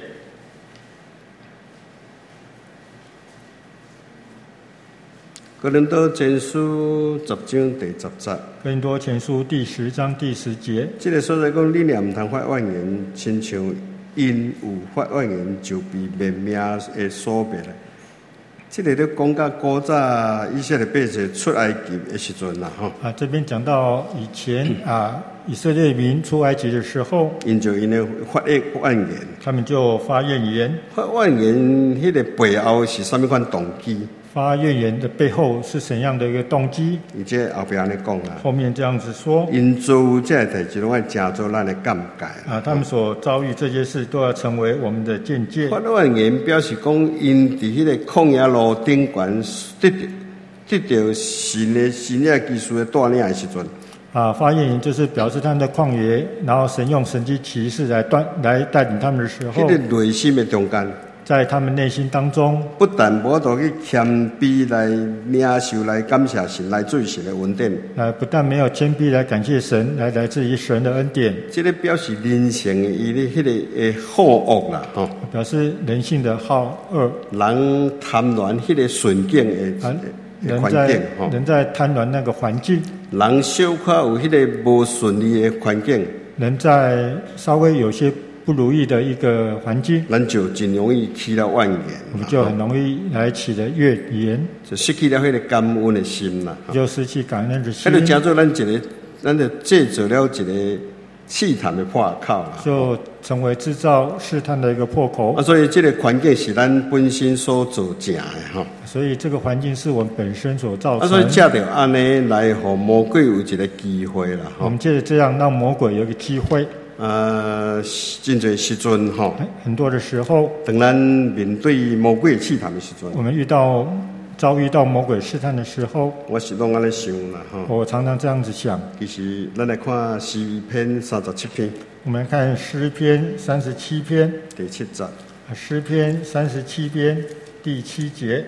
哥林多前书十章第十节。 哥林多前书第十章第十节， 这个所在讲，你若毋通发怨言，亲像因有发怨言，就被灭命的所灭了。这个咧讲到古早以色列百姓出埃及的时阵啦，吼， 啊，这边讲到以前啊，以色列民出埃及的时候， 因就因咧发怨言， 他们就发怨言， 发怨言，迄个背后是啥物款动机？ 发怨言的背后是怎样的一个动机？ 而且后边安尼讲啦， 后面这样子说因做有这代志，拢爱成做咱的鉴戒啊，他们所遭遇这些事都要成为我们的见解。 发怨言表示讲，因伫迄个旷野路顶悬得到得到神的神的技术的带领的时阵， 啊，发怨言就是表示他们的旷野，然后神用神迹奇事来带来带领他们的时候迄，个内心的中间， 在他们内心当中， 不但无度去谦卑来领受来感谢神来做神的恩典， 呃，不但没有谦卑来感谢神，来来自于神的恩典， 这个表示人性的伊的迄个诶好恶啦，吼， 表示人性的好恶， 人贪婪迄个顺境的啊， 的环人在境，吼， 人在贪婪那个环境， 人小可有迄个无顺利的环境， 人在稍微有些不如意的一个环境， 咱就真容易起了怨言， 我们就很容易来起了怨言， 就失去了迄个感恩的心啦。吼就失去感恩的心迄，就叫做咱一个，咱就制造了一个试探的破口啦。 就成为制造试探的一个破口啊，。所以这个环境是咱本身所造成的吼。 所以这个环境是我们本身所造啊，所以成。 借着安尼来，互魔鬼有一个机会啦吼。 我们借着这样，让魔鬼有一个机会。 呃，真侪时阵吼， 很多的时候， 当咱面对魔鬼的试探的时阵， 我们遇到遭遇到魔鬼试探的时候， 我是拢安尼想啦吼。 我常常这样子想。 其实咱来看诗篇三十七篇我们看诗篇三十七篇， 第七节。 啊诗篇三十七篇第七节，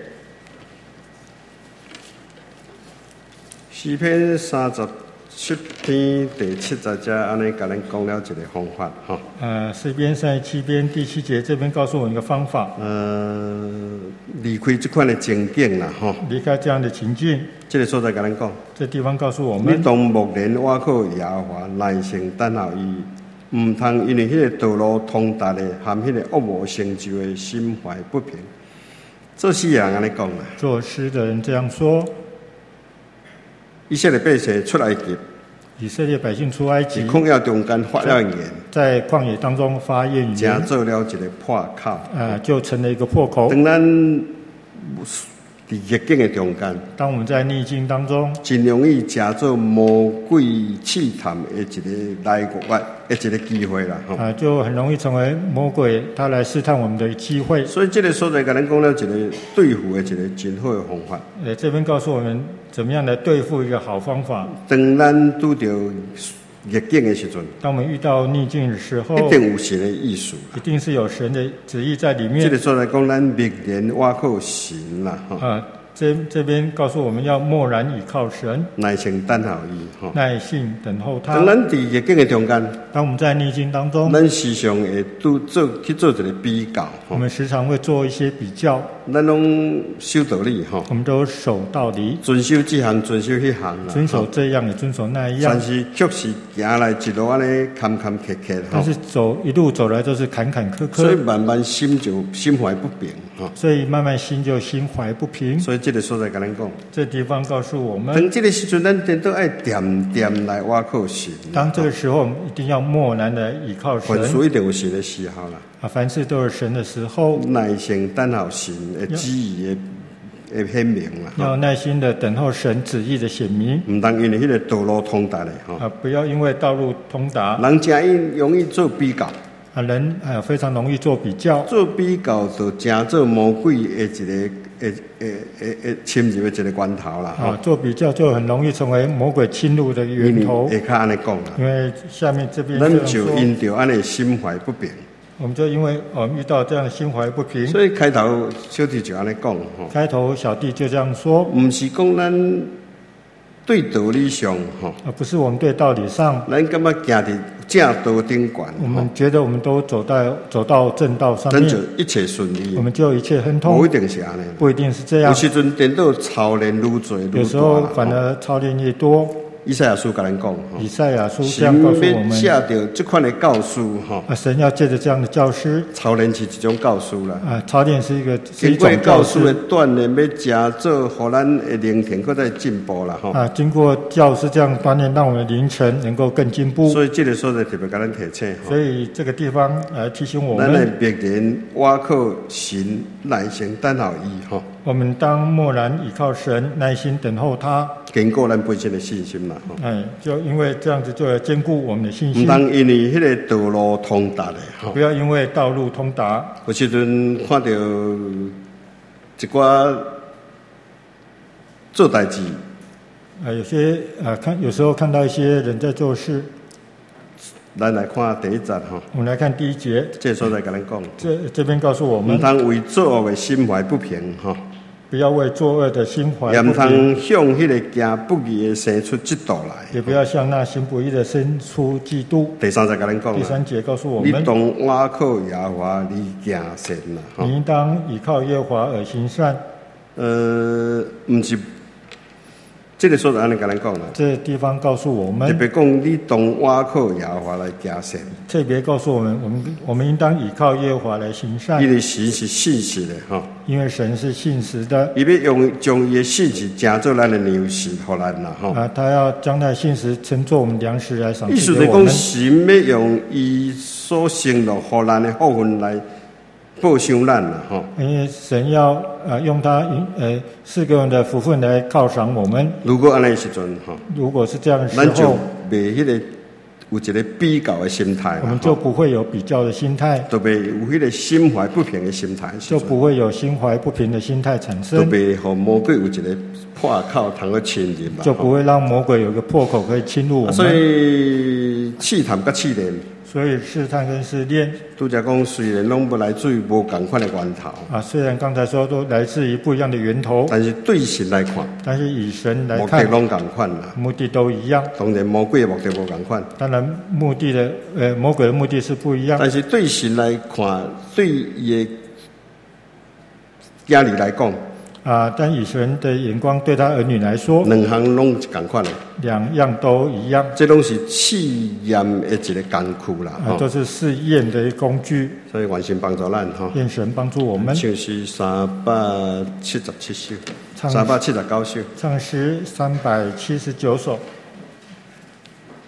诗篇三十七篇第七节，才安尼甲咱讲了一个方法吼。 呃，诗篇三十七篇第七节这边告诉我们一个方法， 呃，离开这款的情景啦吼， 离开这样的情境。 这个所在甲咱讲， 这地方告诉我你们， 当默然倚靠耶和华，耐心等候伊，毋通因为迄个道路通达的，含迄个恶无成就的，心怀不平。做诗人安尼讲啦， 作诗的人这样说： 以色列百姓出埃及， 以色列百姓出埃及， 在旷野中间发了言， 在旷野当中发言语， 成做了一个破口， 啊，就成了一个破口。 当咱在逆境的中间， 当我们在逆境当中， 真容易成做魔鬼试探的一个来源的一个机会啦，吼。 啊，就很容易成为魔鬼他来试探我们的机会。 所以这个所在，跟咱讲了一个对付的一个真好的方法。 呃，这边告诉我们怎么样来对付一个好方法。 当咱拄到逆境的时阵， 当我们遇到逆境的时候， 一定有神的意思， 一定是有神的旨意在里面。 这个所在讲，咱默然倚靠神啦，哈。 啊，这这边告诉我们要默然倚靠神， 耐心等候伊，哈。 耐心等候他。 当咱在逆境的中间， 当我们在逆境当中， 咱时常会拄做去做一个比较， 我们时常会做一些比较。 咱拢守道理，哈。 我们都守道理， 遵守这项，遵守那项啦。 遵守这样，也遵守那一样。 但是确实行来一路安尼坎坎坷坷， 但是走一路走来都是坎坎坷坷， 所以慢慢心就心怀不平，哈。 所以慢慢心就心怀不平。 所以这个所在跟咱讲， 这地方告诉我们， 当这个时阵，咱真都爱点点来倚靠神。 当这个时候，我们一定要默然的倚靠神。 凡事一定有神的时候啦。 啊，凡事都有神的时候， 耐心等候神的旨意的的显明啦。 要耐心的等候神旨意的显明。 唔当因为迄个道路通达的哈。 啊，不要因为道路通达， 人真容易做比较。 啊，人啊非常容易做比较， 做比较就成做魔鬼的一个诶诶诶诶侵入的一个源头啦。 啊，做比较就很容易成为魔鬼侵入的源头。 会较安尼讲啦。 因为下面这边咱就因着安尼心怀不平。 我们就因为我们遇到这样的心怀不平， 所以开头小弟就安尼讲吼。 开头小弟就这样说， 唔是讲咱对道理上吼， 而不是我们对道理上， 咱感觉行伫正道顶悬， 我们觉得我们都走到走到正道上面， 咱就一切顺利， 我们就一切亨通。 不一定是安尼， 不一定是这样。 有时阵颠倒操练愈做愈大， 有时候反而操练越多。 以赛亚书跟咱讲， 以赛亚书这样告诉我们， 神要借着这款的教师哈， 啊，神要借着这样的教师， 操练是一种教师啦。 啊，操练是一个是一经过种教师的锻炼，要加做，互咱的灵田搁再进步啦哈。 啊，经过教师这样锻炼，让我们的灵程能够更进步。 所以这个所在特别跟咱提醒。 所以这个地方来提醒我们， 咱的别人倚靠神，耐心等候伊哈。 我们当默然倚靠神，耐心等候他， 坚固咱本身的信心啦。 哎，就因为这样子，就要兼顾我们的信心。 唔当因为迄个道路通达的哈， 不要因为道路通达。 有时阵看到一寡做代志， 啊，有些啊看，有时候看到一些人在做事。 咱来看第一节哈。 我们来看第一节， 这所在跟咱讲， 这这边告诉我们， 唔通为作恶的心怀不平哈， 不要为作恶的心怀也唔不平， 通向迄个行不义的生出嫉妒来， 也不要向那行不义的生出嫉妒。 第三节跟咱讲， 第三节告诉我你们， 当倚靠耶和华，你行善啦哈。 你应当倚靠耶和华而行善。 呃，唔是。这个所在安尼跟咱讲啦， 这地方告诉我特们， 别讲你当倚靠耶和华来行善， 特别告诉我们，我们我们应当倚靠耶和华来行善， 因为神是信实的哈， 因为神是信实的。 伊要用将伊的信实加做咱的粮食，互咱啦哈。 啊，他要将那信实称作我们粮食来赏意思是讲， 赐给我们。 神要用伊所承诺互咱的福分来报偿咱啦哈。 因为神要呃用他呃四个人的福分来犒赏我们。 如果安尼时阵哈， 如果是这样的时咱就候， 袂迄个有一个比较的心态啦， 我们就不会有比较的心态， 就袂有迄个心怀不平的心态， 就不会有心怀不平的心态产就生， 袂互魔鬼有一个破口通去侵入啦， 就不会让魔鬼有个破口可以侵入我们。 所以试探甲试炼。 所以试探跟试炼， 拄则讲，虽然拢不来自于无共款的源头啊，虽然刚才说都来自于不一样的源头， 但是对神来看， 但是以神来看， 目的拢共款啦。 目的都一样。 当然，魔鬼的目的无共款。 当然，目的的呃，魔鬼的目的是不一样。 但是对神来看，对伊的家里来讲， 啊，但以神的眼光对他儿女来说， 两项拢共款的。 两样都一样。 这拢是试验的一个工具啦， 啊，都是试验的工具。 所以愿神帮助咱哈。 愿神帮助我们。 唱诗三百七十七首， 唱三百七十九首。 唱诗三百七十九首。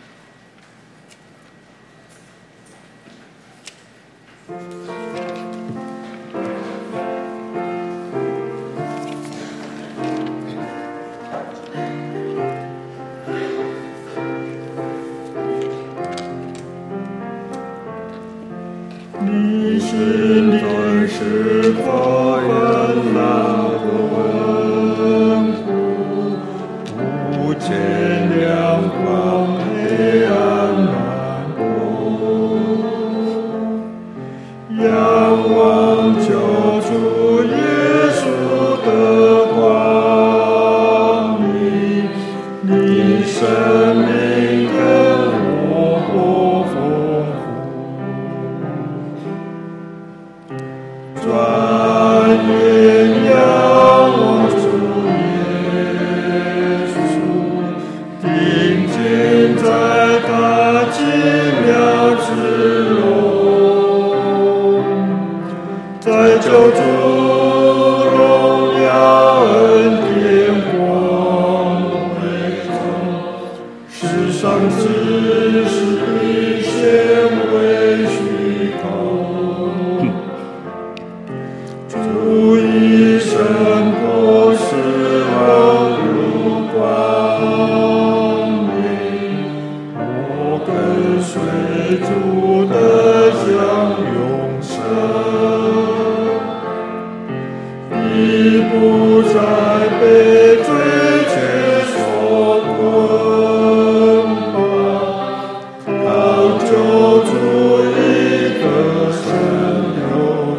不再被罪愆所捆绑，靠救主已得胜有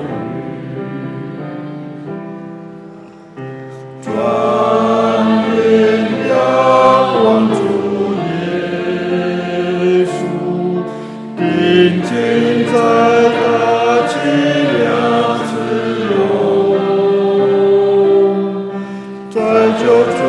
余。转眼仰望主耶稣，定睛在他极亮慈容，在救主